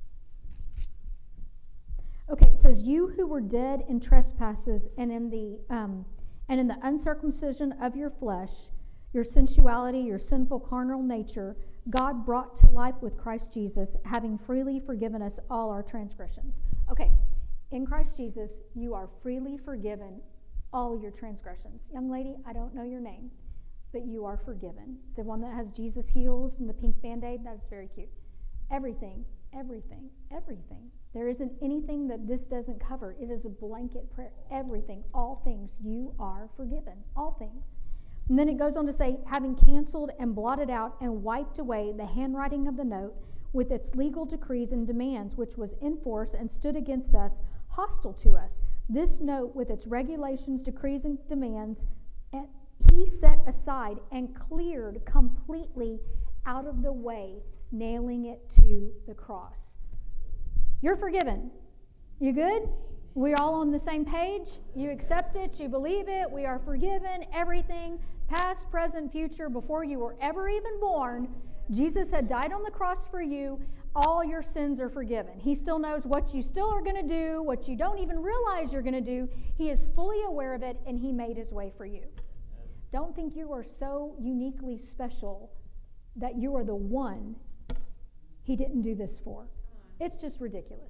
Okay, it says, you who were dead in trespasses and in the um, and in the uncircumcision of your flesh, your sensuality, your sinful carnal nature, God brought to life with Christ Jesus, having freely forgiven us all our transgressions. Okay, in Christ Jesus, you are freely forgiven all your transgressions. Young lady, I don't know your name, but you are forgiven. The one that has Jesus heals and the pink Band-Aid, that is very cute. Everything, everything, everything. There isn't anything that this doesn't cover. It is a blanket prayer. Everything, all things, you are forgiven. All things. And then it goes on to say, having canceled and blotted out and wiped away the handwriting of the note with its legal decrees and demands, which was in force and stood against us, hostile to us. This note with its regulations, decrees, and demands, and he set aside and cleared completely out of the way, nailing it to the cross. You're forgiven. You good? We're all on the same page. You accept it. You believe it. We are forgiven. Everything, past, present, future, before you were ever even born, Jesus had died on the cross for you. All your sins are forgiven. He still knows what you still are going to do, what you don't even realize you're going to do. He is fully aware of it, and he made his way for you. Don't think you are so uniquely special that you are the one he didn't do this for. It's just ridiculous.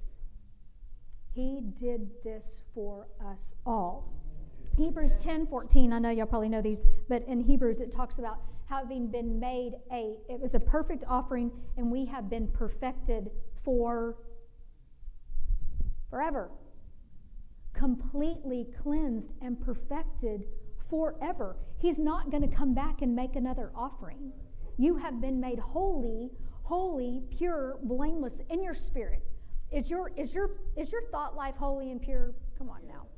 He did this for us all. Hebrews ten fourteen, I know y'all probably know these, but in Hebrews it talks about having been made a, it was a perfect offering, and we have been perfected for forever. Completely cleansed and perfected forever. He's not going to come back and make another offering. You have been made holy, holy, pure, blameless in your spirit. Is your is your is your thought life holy and pure? Come on now.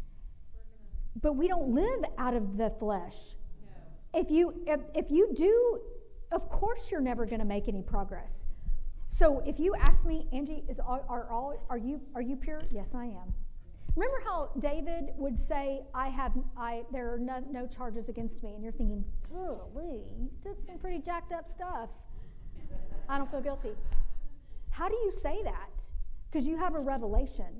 But we don't live out of the flesh. If you if, if you do, of course you're never going to make any progress. So if you ask me, Angie, is are, are all are you are you pure? Yes, I am. Remember how David would say, I have, I, there are no, no charges against me. And you're thinking, golly, you did some pretty jacked up stuff. I don't feel guilty. How do you say that? Because you have a revelation.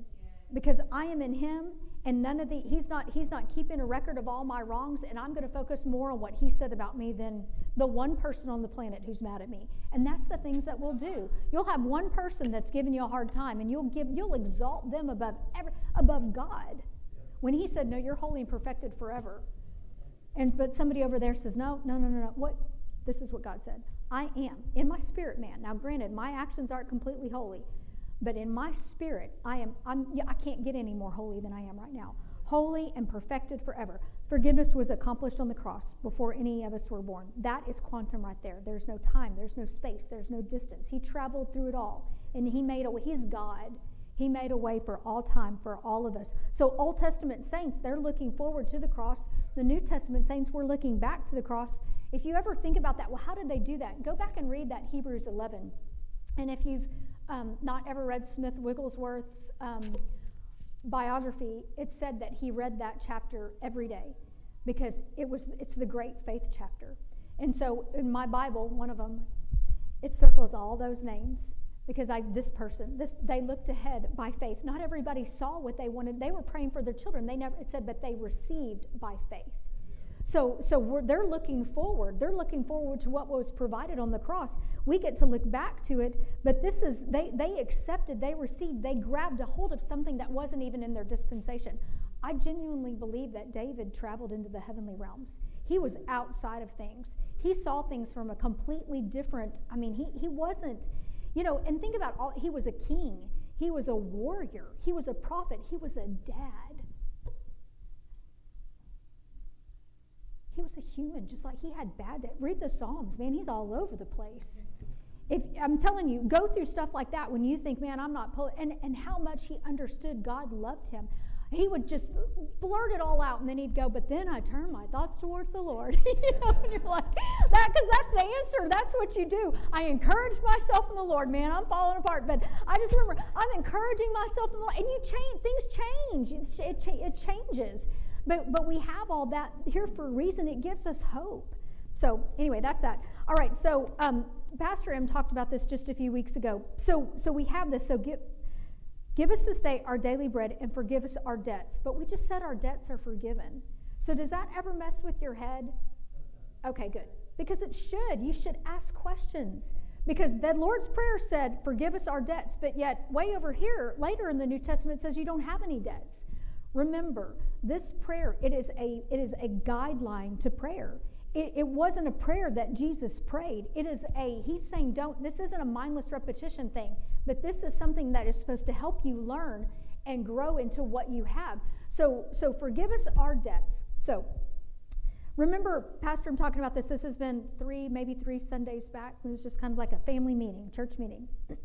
because I am in him, and none of the, he's not, he's not keeping a record of all my wrongs, and I'm going to focus more on what he said about me than the one person on the planet who's mad at me. And that's the things that we'll do. You'll have one person that's giving you a hard time, and you'll give, you'll exalt them above every, above God. When he said, no, you're holy and perfected forever. And, but somebody over there says, no, no, no, no, no. What? This is what God said. I am, in my spirit man. Now, granted, my actions aren't completely holy, but in my spirit, I am, I'm, yeah, I can't get any more holy than I am right now. Holy and perfected forever. Forgiveness was accomplished on the cross before any of us were born. That is quantum right there. There's no time, there's no space, there's no distance. He traveled through it all, and he made a way. He's God. He made a way for all time, for all of us. So Old Testament saints, they're looking forward to the cross. The New Testament saints, we're looking back to the cross. If you ever think about that, well, how did they do that? Go back and read that Hebrews eleven. And if you've um, not ever read Smith Wigglesworth's um, biography, it said that he read that chapter every day because it was it's the great faith chapter. And so in my Bible, one of them, it circles all those names. Because I, this person, this they looked ahead by faith. Not everybody saw what they wanted. They were praying for their children. They never. It said, but they received by faith. So, so we're, they're looking forward. They're looking forward to what was provided on the cross. We get to look back to it, but this is they. They accepted. They received. They grabbed a hold of something that wasn't even in their dispensation. I genuinely believe that David traveled into the heavenly realms. He was outside of things. He saw things from a completely different. I mean, he he wasn't. You know, and think about all, he was a king. He was a warrior. He was a prophet. He was a dad. He was a human, just like he had bad days. Read the Psalms, man. He's all over the place. If I'm telling you, go through stuff like that when you think, man, I'm not, pol-, and, and how much he understood God loved him. He would just blurt it all out, and then he'd go, but then I turn my thoughts towards the Lord. You know, and you're like, that, because that's the answer. That's what you do. I encourage myself in the Lord, man. I'm falling apart, but I just remember, I'm encouraging myself in the Lord, and you change, things change. It, it, it changes. But, but we have all that here for a reason. It gives us hope. So anyway, that's that. All right, so um, Pastor M talked about this just a few weeks ago. So, so we have this. So get... Give us this day our daily bread and forgive us our debts. But we just said our debts are forgiven. So does that ever mess with your head? Okay, good. Because it should. You should ask questions. Because the Lord's Prayer said, forgive us our debts. But yet, way over here, later in the New Testament, it says you don't have any debts. Remember, this prayer, it is a, it is a guideline to prayer. It, it wasn't a prayer that Jesus prayed. It is a, he's saying, don't, this isn't a mindless repetition thing, but this is something that is supposed to help you learn and grow into what you have. So, so forgive us our debts. So, remember, Pastor, I'm talking about this. This has been three, maybe three Sundays back. It was just kind of like a family meeting, church meeting.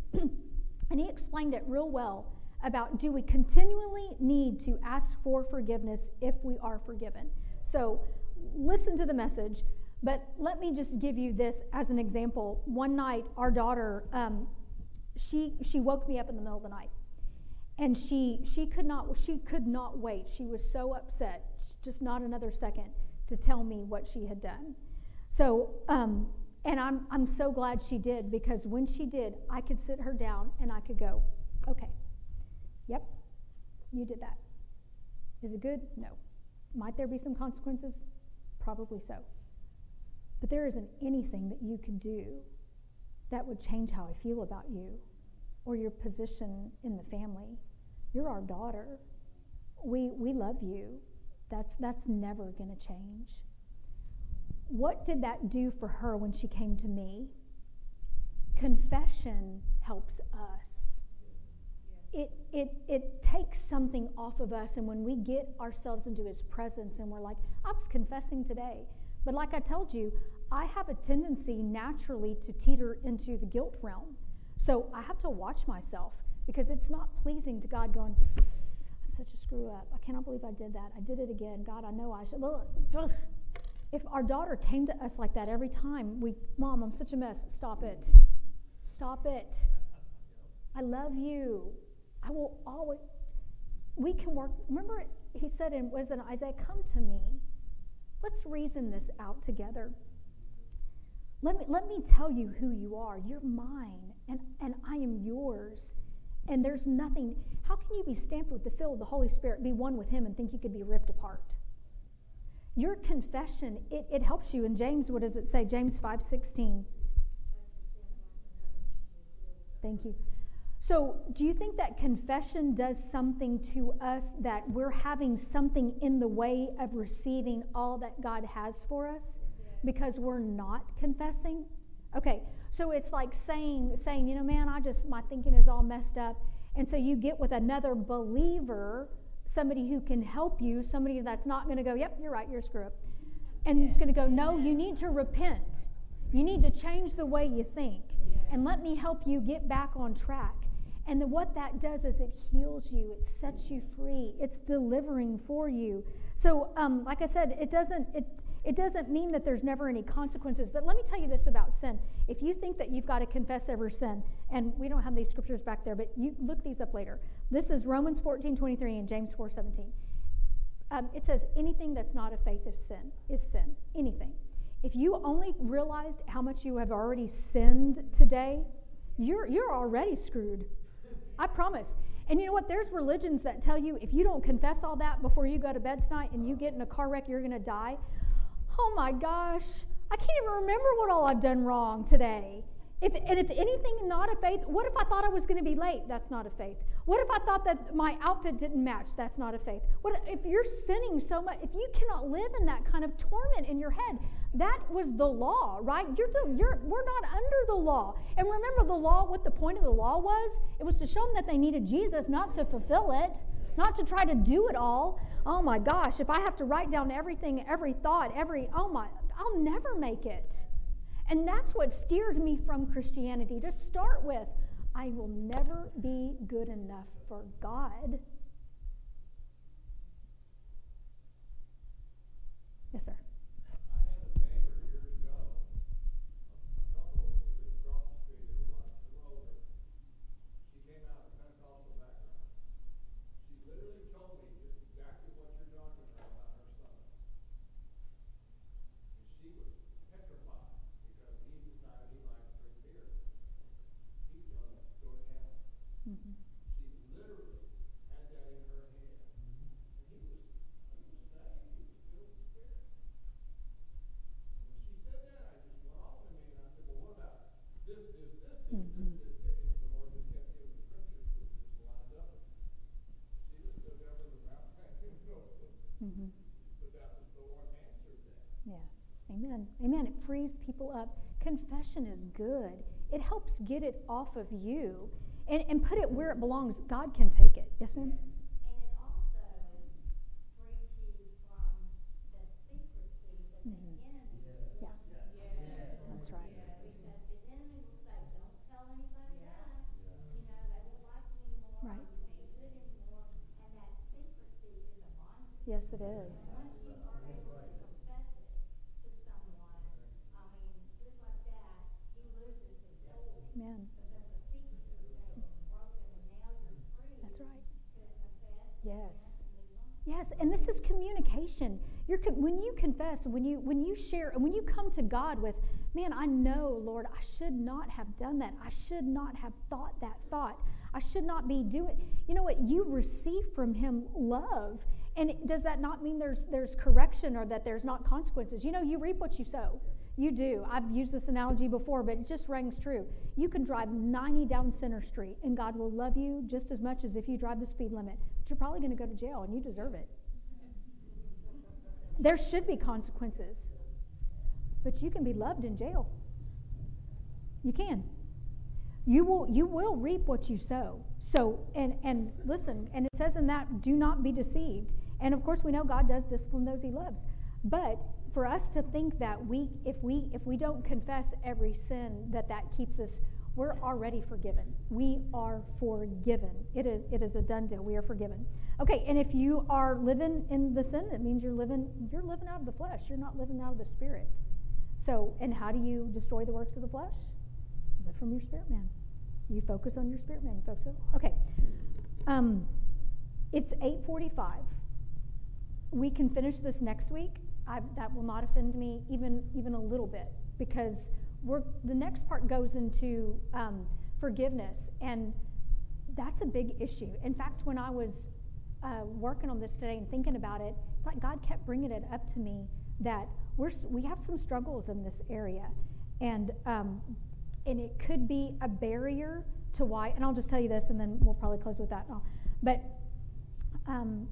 And he explained it real well about, do we continually need to ask for forgiveness if we are forgiven? So, listen to the message, but let me just give you this as an example. One night, our daughter, um, she she woke me up in the middle of the night, and she she could not she could not wait. She was so upset, just not another second, to tell me what she had done. So, um, and I'm I'm so glad she did, because when she did, I could sit her down and I could go, okay, yep, you did that. Is it good? No. Might there be some consequences? Probably so. But there isn't anything that you could do that would change how I feel about you or your position in the family. You're our daughter. We we love you. That's that's never going to change. What did that do for her when she came to me? Confession helps us. It, it it takes something off of us, and when we get ourselves into his presence and we're like, I was confessing today. But like I told you, I have a tendency naturally to teeter into the guilt realm. So I have to watch myself, because it's not pleasing to God going, I'm such a screw up. I cannot believe I did that. I did it again. God, I know I should. If our daughter came to us like that every time, we, Mom, I'm such a mess. Stop it. Stop it. I love you. I will always, we can work, remember he said in, was it Isaiah, come to me. Let's reason this out together. Let me, let me tell you who you are. You're mine, and, and I am yours. And there's nothing, how can you be stamped with the seal of the Holy Spirit, be one with him, and think you could be ripped apart? Your confession, it, it helps you. In James, what does it say? James five sixteen. Thank you. So do you think that confession does something to us, that we're having something in the way of receiving all that God has for us because we're not confessing? Okay, so it's like saying, saying, you know, man, I just, my thinking is all messed up. And so you get with another believer, somebody who can help you, somebody that's not going to go, yep, you're right, you're a screw up. And it's going to go, no, you need to repent. You need to change the way you think. And let me help you get back on track. And then what that does is it heals you. It sets you free. It's delivering for you. So, um, like I said, it doesn't it it doesn't mean that there's never any consequences. But let me tell you this about sin. If you think that you've got to confess every sin, and we don't have these scriptures back there, but you look these up later. This is Romans fourteen twenty-three and James four seventeen. Um, it says anything that's not a faith of sin is sin. Anything. If you only realized how much you have already sinned today, you're you're already screwed. I promise. And you know what? There's religions that tell you if you don't confess all that before you go to bed tonight and you get in a car wreck, you're going to die. Oh my gosh. I can't even remember what all I've done wrong today. If, and if anything not a faith, what if I thought I was going to be late? That's not a faith. What if I thought that my outfit didn't match? That's not a faith. What if you're sinning so much, if you cannot live in that kind of torment in your head? That was the law, right? You're, you're, we're not under the law. And remember the law, what the point of the law was? It was to show them that they needed Jesus, not to fulfill it, not to try to do it all. Oh my gosh, if I have to write down everything, every thought, every, oh my, I'll never make it. And that's what steered me from Christianity. To start with, I will never be good enough for God. Yes, sir. I had a neighbor years ago, a couple that lived across the street, they were a lot older. She came out of a Pentecostal background. She literally told me just exactly what you're talking about about her son. And she was petrified because he decided he liked to drink beer. He's going to go to hell. Mm-hmm. She literally had that in her head. And he was, he was saved. He was filled with the Spirit. When she said that, I just went off in me and I said, well, what about this, this, this, this, Mm-hmm. this, this, this? The Lord just kept giving the scriptures that just lined up. She just stood there with her mouth hanging open. Mm-hmm. But that was the Lord answered that. Yes. Amen. Amen. It frees people up. Confession is good. It helps get it off of you and, and put it where it belongs. God can take it. Yes, ma'am? And it also frees you from the secrecy that the Mhm. enemy Yeah. wants you to do. That's right. Because the enemy will say, don't tell anybody that. You know, they won't like you anymore. Right. You won't be good anymore. And that secrecy is a bondage. Yes, it is. Once you are able to confess it to someone, I mean, just like that, he loses his hold. Amen. Because the secrecy thing is broken and now you're free That's right. to confess. Yes. And move on. Yes, and this is communication. You're con- when you confess, when you when you share, and when you come to God with, man, I know, Lord, I should not have done that. I should not have thought that thought. I should not be doing. You know what? You receive from Him love, and it, does that not mean there's there's correction or that there's not consequences? You know, you reap what you sow. You do. I've used this analogy before, but it just rings true. You can drive ninety down Center Street, and God will love you just as much as if you drive the speed limit. But you're probably going to go to jail, and you deserve it. There should be consequences. But you can be loved in jail. You can. You will you will reap what you sow. So, and, and listen, and it says in that, do not be deceived. And of course we know God does discipline those He loves. But for us to think that we, if we if we don't confess every sin, that that keeps us, we're already forgiven. We are forgiven. It is it is a done deal. We are forgiven. Okay, and if you are living in the sin, it means you're living you're living out of the flesh. You're not living out of the Spirit. So, and how do you destroy the works of the flesh? Live from your spirit man. You focus on your spirit man. You focus on, okay. Um, it's eight forty-five. We can finish this next week. I, that will not offend me even even a little bit, because we're the next part goes into um, forgiveness, and that's a big issue. In fact, when I was uh, working on this today and thinking about it, it's like God kept bringing it up to me that we're we have some struggles in this area, and um, and it could be a barrier to why. And I'll just tell you this, and then we'll probably close with that. But um,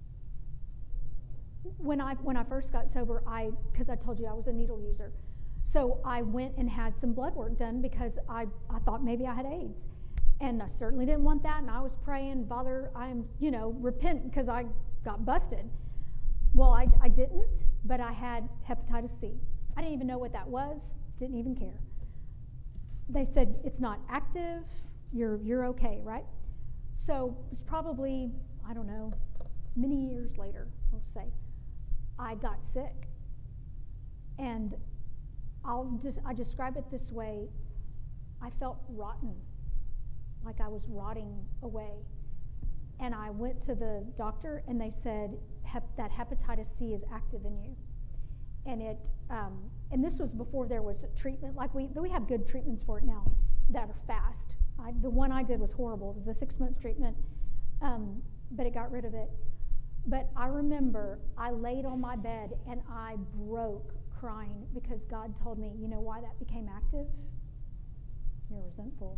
when I when I first got sober, I because I told you I was a needle user, so I went and had some blood work done because I I thought maybe I had AIDS. And I certainly didn't want that, and I was praying, Father, I'm, you know, repent because I got busted. Well, I, I didn't, but I had hepatitis C. I didn't even know what that was, didn't even care. They said, it's not active, you're you're okay, right? So it's probably, I don't know, many years later, we'll say, I got sick. And I'll just, I describe it this way, I felt rotten. Like I was rotting away. And I went to the doctor and they said Hep- that hepatitis C is active in you. And it, um, and this was before there was treatment. Like we, we have good treatments for it now that are fast. I, the one I did was horrible. It was a six months treatment, um, but it got rid of it. But I remember I laid on my bed and I broke crying because God told me, you know why that became active? You're resentful.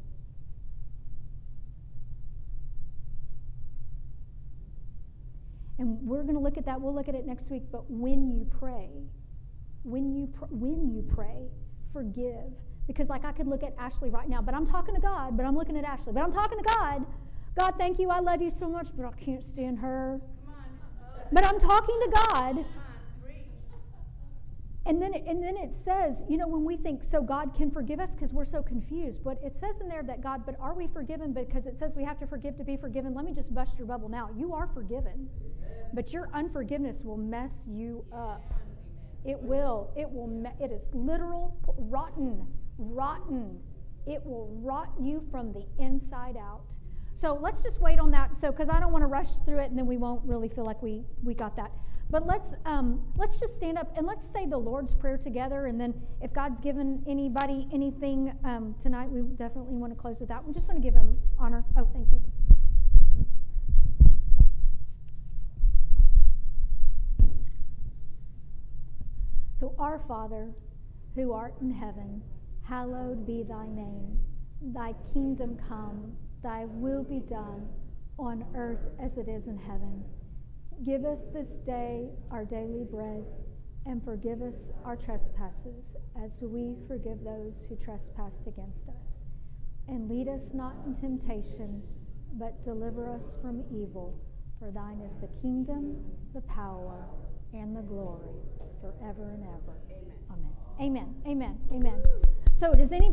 And we're going to look at that. We'll look at it next week. But when you pray, when you pr- when you pray, forgive. Because like I could look at Ashley right now, but I'm talking to God, but I'm looking at Ashley. But I'm talking to God. God, thank you. I love you so much, but I can't stand her. Come on. But I'm talking to God. Come on, preach. And then, it, and then it says, you know, when we think, so God can forgive us because we're so confused. But it says in there that God, but are we forgiven? Because it says we have to forgive to be forgiven. Let me just bust your bubble now. You are forgiven. But your unforgiveness will mess you up. It will. It will. Me- it is literal, rotten, rotten. It will rot you from the inside out. So let's just wait on that. So, because I don't want to rush through it, and then we won't really feel like we we got that. But let's um, let's just stand up and let's say the Lord's Prayer together. And then if God's given anybody anything um, tonight, we definitely want to close with that. We just want to give him honor. Oh, thank you. So, our Father, who art in heaven, hallowed be thy name. Thy kingdom come, thy will be done on earth as it is in heaven. Give us this day our daily bread, and forgive us our trespasses, as we forgive those who trespass against us. And lead us not in temptation, but deliver us from evil. For thine is the kingdom, the power, and the glory, forever and ever. Amen. Amen. Amen. Amen. Amen. So does anybody